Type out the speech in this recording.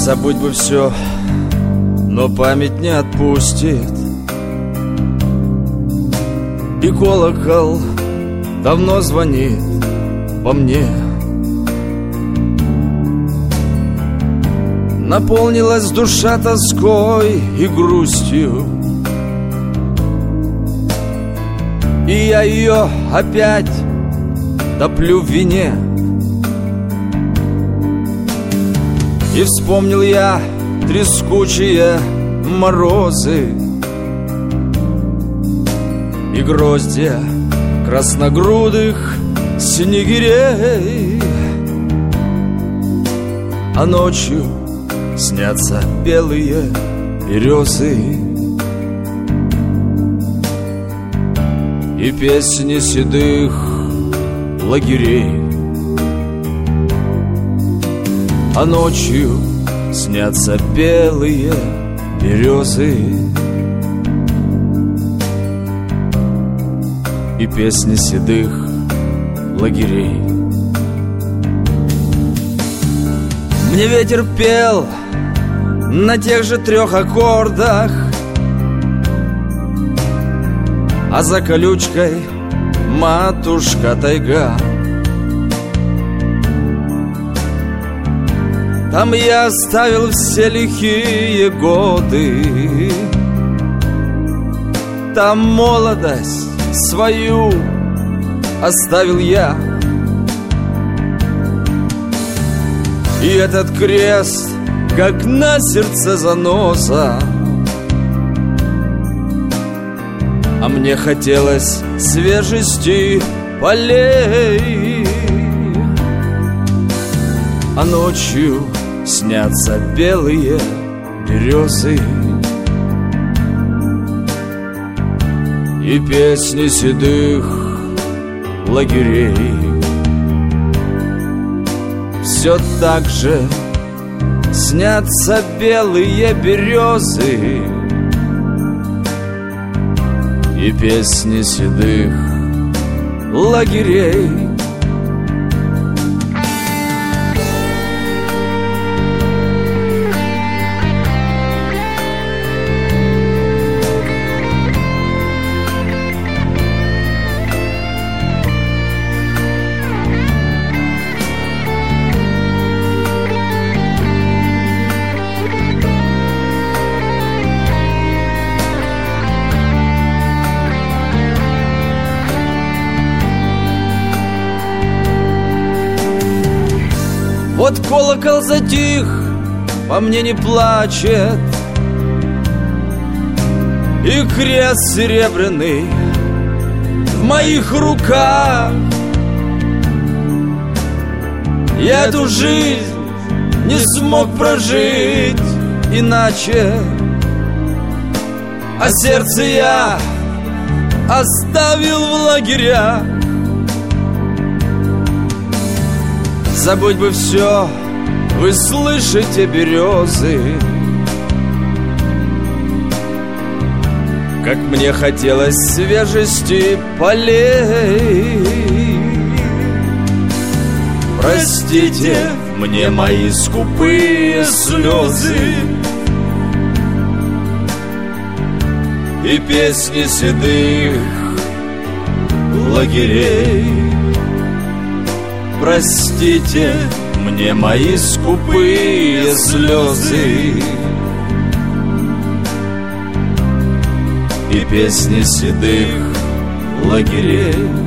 Забудь бы все, но память не отпустит. И колокол давно звонит по мне. Наполнилась душа тоской и грустью, и я ее опять топлю в вине. И вспомнил я трескучие морозы и гроздья красногрудых снегирей. А ночью снятся белые березы и песни седых лагерей. А ночью снятся белые березы и песни седых лагерей. Мне ветер пел на тех же 3 аккордах, а за колючкой матушка тайга. Там я оставил все лихие годы, там молодость свою оставил я. И этот крест, как на сердце заноза, а мне хотелось свежести полей. А ночью снятся белые березы и песни седых лагерей. Все так же снятся белые березы и песни седых лагерей. Вот колокол затих, по мне не плачет, и крест серебряный в моих руках. Я эту жизнь не смог прожить иначе, а сердце я оставил в лагерях. Забудь бы все, вы слышите, березы, как мне хотелось свежести полей. Простите мне мои скупые слезы и песни седых лагерей. Простите мне мои скупые слезы и песни седых лагерей.